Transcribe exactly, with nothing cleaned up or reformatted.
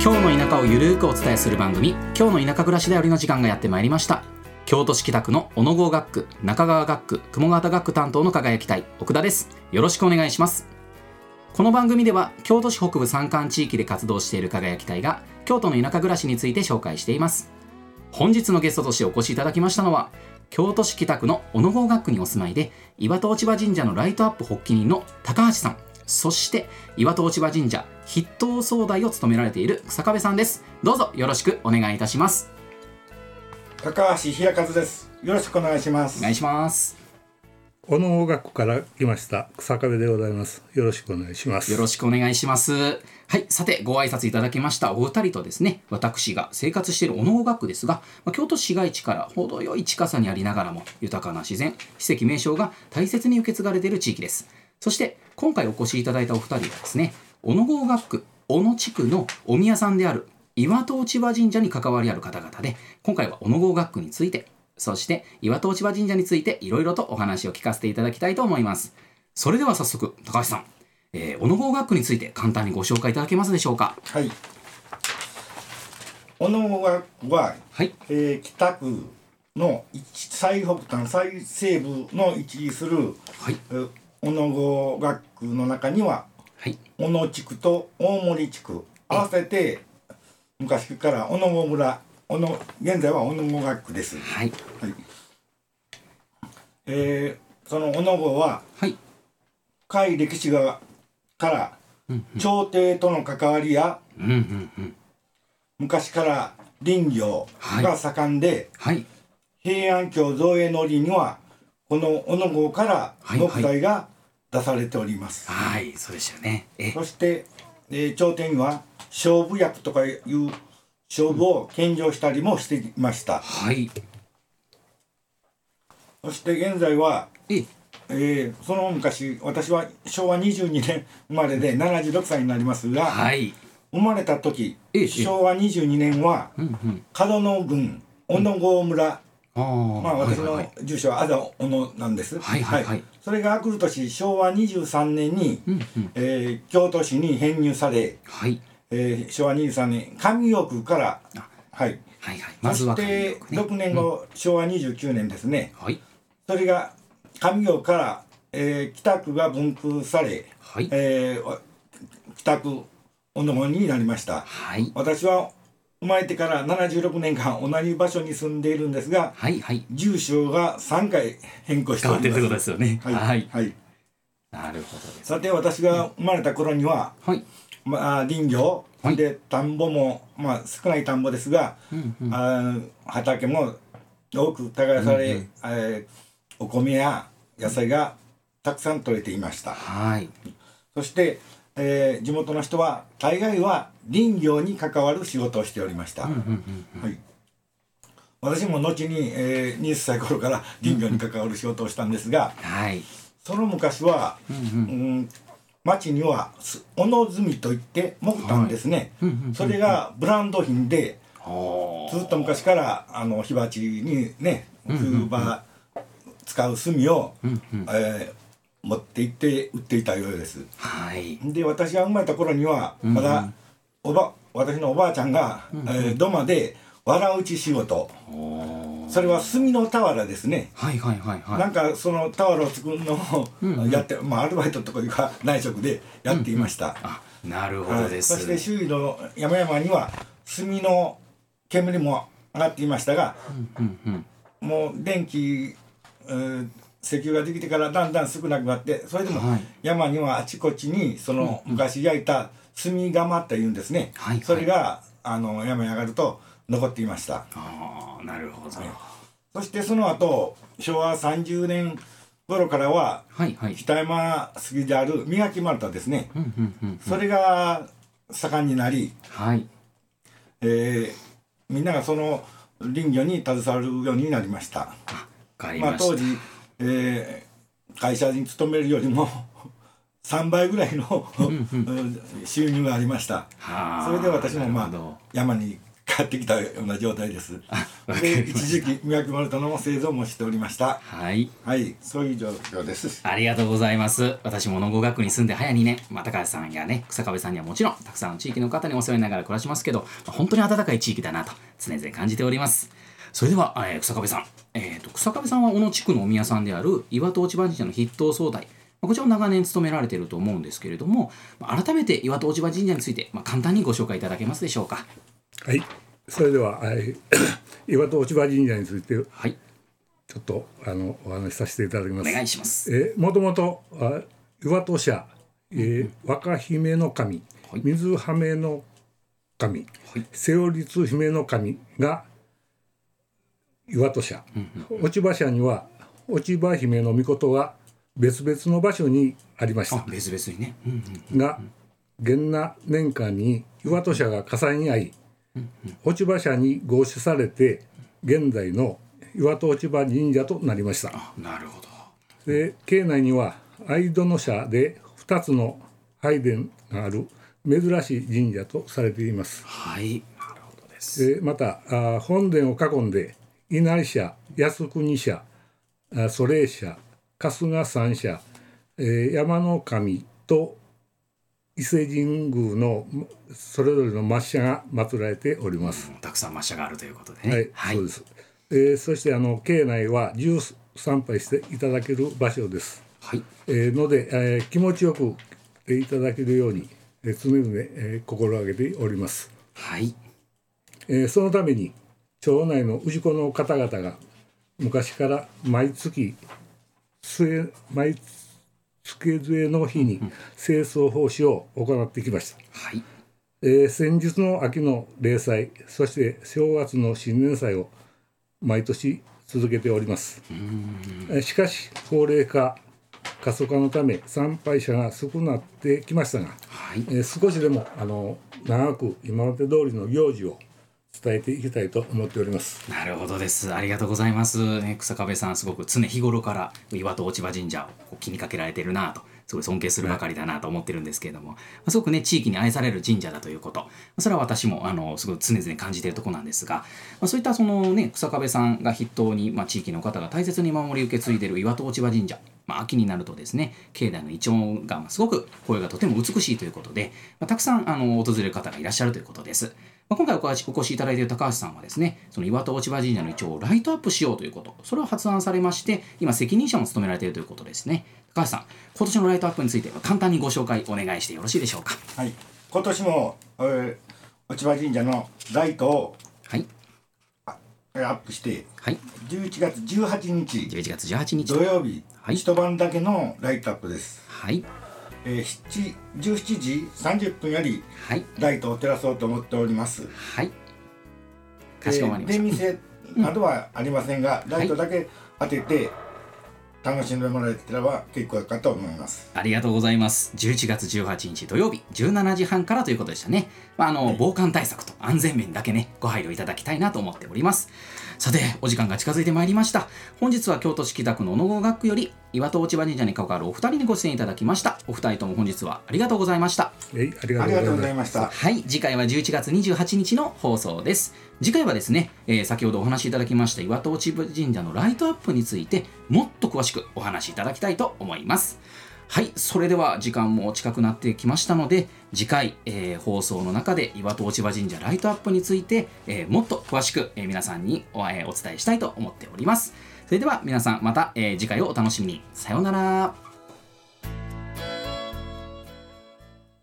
今日の田舎をゆるーくお伝えする番組、今日の田舎暮らしだよりの時間がやってまいりました。京都市北区の小野郷学区、中川学区、雲形学区担当の輝き隊奥田です。よろしくお願いします。この番組では京都市北部山間地域で活動している輝き隊が京都の田舎暮らしについて紹介しています。本日のゲストとしてお越しいただきましたのは、京都市北区の小野郷学区にお住まいで岩戸落葉神社のライトアップ発起人の高橋さん、そして岩戸落葉神社筆頭総代を務められている草壁さんです。どうぞよろしくお願いいたします。 高橋平和です。よろしくお願いします。 お願いします。 小野郷学区から来ました草壁でございます。よろしくお願いします。 よろしくお願いします。はい、さてご挨拶いただきましたお二人とですね、私が生活している小野郷学区ですが、京都市街地から程よい近さにありながらも豊かな自然、史跡名称が大切に受け継がれている地域です。そして今回お越しいただいたお二人はですね、小野郷学区小野地区のお宮さんである岩戸落葉神社に関わりある方々で、今回は小野郷学区について、そして岩戸落葉神社についていろいろとお話を聞かせていただきたいと思います。それでは早速高橋さん、えー、小野郷学区について簡単にご紹介いただけますでしょうか。 はい、小野郷学区は、はいえー、北区の最北端最西部の位置する、はい、小野郷学区の中には、はい、小野地区と大森地区合わせて昔から小野郷村、小野現在は小野郷学区です。はい、はいえー、その小野郷は、はい、深い歴史がから、うんうん、朝廷との関わりや、うんうんうん、昔から林業が盛んで、はいはい、平安京造営のりにはこの小野郷から木材が出されております。 はい、はい、そうですよね。 えそして、えー、朝廷には勝負薬とかいう勝負を献上したりもしていました。はい。そして現在は、ええー、その昔、私はしょうわにじゅうにねん生まれでななじゅうろくさいになりますが、はい、生まれた時、しょうわにじゅうにねんは、うんうん、門野郡小野郷村、うん、まあ、私の住所はあざ小野なんです。はいはいはい、それが来る年しょうわにじゅうさんねんに、うんうんえー、京都市に編入され、はいえー、しょうわにじゅうさんねん上京区から、はいはいはい、まずは上京区ね、そしてろくねんご、うん、しょうわにじゅうきゅうねんですね、はい、それが上京から、えー、北区が分区され、はいえー、北区小野郷になりました。はい、私は生まれてからななじゅうろくねんかん同じ場所に住んでいるんですが、はいはい、住所がさんかい変更しております。変わってるってことですよね。はい、はいはい、なるほどです、ね、さて私が生まれた頃には、はいまあ、林業、はい、で田んぼも、まあ、少ない田んぼですが、うんうん、あ畑も多く耕され、うんうんえー、お米や野菜がたくさん取れていました。はい、そして、えー、地元の人は大概は林業に関わる仕事をしておりました。うんうんうんうんはい、私も後に、えー、にじゅっさい頃から林業に関わる仕事をしたんですが、うんうんはい、その昔は、うんうんうん町には小野炭といって木炭ですね、はいうんうんうん、それがブランド品でずっと昔からあの火鉢にね冬場使う炭を、うんうんえー、持って行って売っていたようです。はい、で私が生まれた頃にはまだおば、私のおばあちゃんが、うんうんえー、土間で藁打ち仕事、それは炭の俵ですね。はいはいはいはい。なんかその俵を作るのをやって、うんうん、まあアルバイトとかいうか内職でやっていました。うんうん、 あ、なるほどです。 はい、そして周囲の山々には炭の煙も上がっていましたが、うんうんうん、もう電気、えー、石油ができてからだんだん少なくなって、それでも山にはあちこちにその昔焼いた炭窯っていうんですね。はいはい、それがあの山に上がると残っていました。 ああ、なるほど。 そしてその後しょうわさんじゅうねん頃からは、はいはい、北山杉である磨き丸太ですね、うんうんうんうん、それが盛んになり、はいえー、みんながその林業に携わるようになりました。 あ、わかりました。 まあ、当時、えー、会社に勤めるよりもさんばいぐらいの収入がありました。それで私も、まあ、山に帰買ってきたような状態です。で一時期三宅丸太の製造もしておりました。 はい、 はい、そういう状況です。 ありがとうございます。私も農工学区に住んで早にね、まあ、高橋さんやね草壁さんにはもちろんたくさんの地域の方にお世話になりながら暮らしますけど、まあ、本当に温かい地域だなと常々感じております。それでは、えー、草壁さん、えー、と草壁さんは小野地区のお宮さんである岩戸落ち葉神社の筆頭総代、こちらを長年務められていると思うんですけれども、改めて岩戸落ち葉神社について、まあ、簡単にご紹介いただけますでしょうか。 はい、それでは、はい、岩戸落ち葉神社について、はい、ちょっとあのお話しさせていただきます。 お願いします。 えー、もともと岩戸社、えー、若姫の神、はい、水亀の神、はい、瀬尾律姫の神が岩戸社、うんうん、落ち葉社には落ち葉姫の御事が別々の場所にありました。 あ、別々にね、うんうんうん、が元那年間に岩戸社が火災に遭い、うんうん、落ち葉社に合祀されて現在の岩戸落ち葉神社となりました。 あ、なるほど。 で境内には愛殿社でふたつの拝殿がある珍しい神社とされています。 はい、なるほどです。 でまたあ本殿を囲んで稲荷社、靖国社、祖霊社、春日三社、えー、山の神と伊勢神宮のそれぞれの末社が祀られております。 うん、たくさん末社があるということでね。 はい、はい、そうです。えー、そしてあの境内は十参拝していただける場所です。 はい、 えー、ので、えー、気持ちよくいただけるように、えー、常々、えー、心がけております。 はい、えー、そのために町内の氏子の方々が昔から毎月末毎月末の日に清掃奉仕を行ってきました。 はい、 えー、先日の秋の例祭、そして正月の新年祭を毎年続けております。うん、しかし高齢化過疎化のため参拝者が少なってきましたが、はい、えー、少しでもあの長く今まで通りの行事を伝えていきたいと思っております。 なるほどです。ありがとうございます、ね、草壁さんすごく常日頃から岩戸落ち葉神社を気にかけられているなとすごい尊敬するばかりだなと思ってるんですけれども、はい、すごくね地域に愛される神社だということ、それは私もあのすごい常々感じているところなんですが、まあ、そういったそのね草壁さんが筆頭に、まあ、地域の方が大切に守り受け継いでいる岩戸落ち葉神社、まあ、秋になるとですね境内のイチョウがすごく紅葉がとても美しいということで、まあ、たくさんあの訪れる方がいらっしゃるということです。まあ、今回お越しいただいている高橋さんはですね、その岩戸落ち葉神社のイチョウをライトアップしようということ、それを発案されまして、今責任者も務められているということですね。高橋さん、今年のライトアップについて簡単にご紹介お願いしてよろしいでしょうか。 はい、今年も、えー、落ち葉神社のライトを、はい、アップして、はい、じゅういちがつじゅうはちにち、 じゅういちがつじゅうはちにち土曜日、はい、一晩だけのライトアップです。 はい。 えー、じゅうしちじさんじゅっぷんよりライトを照らそうと思っております。 はい。かしこまりました。 出店などはありませんが、うん、ライトだけ当てて楽しんでもらえたら結構かと思います。 ありがとうございます。じゅういちがつじゅうはちにち土曜日じゅうしちじはんからということでしたね。まあ、あの、はい、防寒対策と安全面だけねご配慮いただきたいなと思っております。さてお時間が近づいてまいりました。本日は京都市北区の小野郷学区より岩戸落ち葉神社に関わるお二人にご出演いただきました。お二人とも本日はありがとうございました。 えい、ありがとうございました。 はい、次回はじゅういちがつにじゅうはちにちの放送です。次回はですね、えー、先ほどお話しいただきました岩戸落ち葉神社のライトアップについてもっと詳しくお話しいただきたいと思います。はい、それでは時間も近くなってきましたので、次回、えー、放送の中で岩戸落ち葉神社ライトアップについて、えー、もっと詳しく、えー、皆さんにお、えー、お伝えしたいと思っております。それでは皆さんまた、えー、次回をお楽しみに。さようなら。